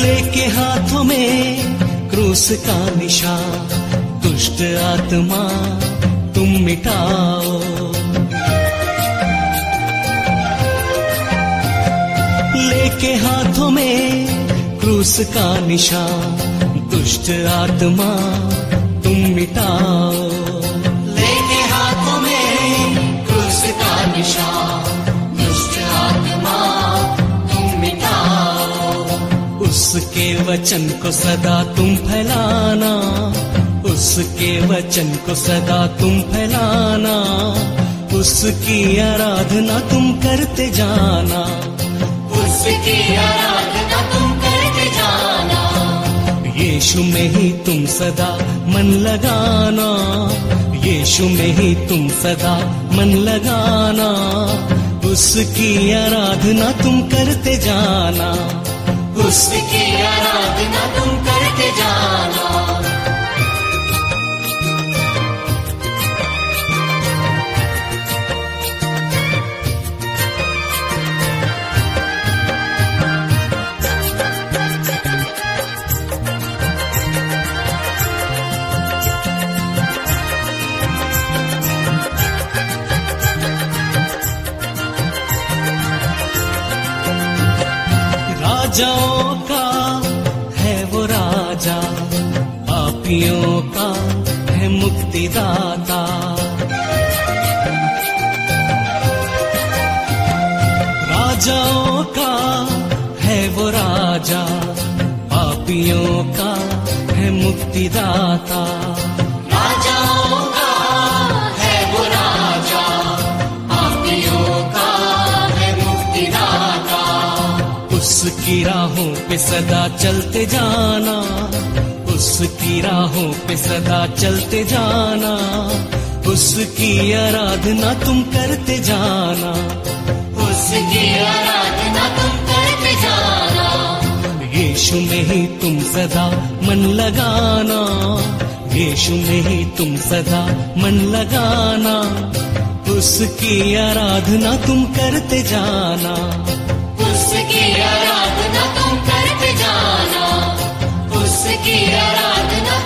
लेके हाथों में क्रूस का निशान, दुष्ट आत्मा तुम मिटाओ। लेके हाथों में क्रूस का निशान, दुष्ट आत्मा तुम मिटाओ। लेके हाथों में क्रूस का निशान, दुष्ट आत्मा तुम मिटाओ। उसके वचन को सदा तुम फैलाना, उसके वचन को सदा तुम फैलाना। उसकी आराधना तुम करते जाना, उसकी आराधना तुम करते जाना। यीशु में ही तुम सदा मन लगाना, यीशु में ही तुम सदा मन लगाना। उसकी आराधना तुम करते जाना, उसकी आराधना तुम करते जाना। राजाओं का है वो राजा, पापियों का है मुक्तिदाता। राजाओं का है वो राजा, पापियों का है मुक्तिदाता। राजाओं का है वो राजा, पापियों का है मुक्तिदाता। उसकी राहों पे सदा चलते जाना, उसकी राहों पे सदा चलते जाना। उसकी आराधना तुम करते जाना, उसकी आराधना तुम करते जाना। यीशु में ही तुम सदा मन लगाना, यीशु में ही तुम सदा मन लगाना। उसकी आराधना तुम करते जाना, उसकी आराधना तुम करते जाना, उसकी आराधना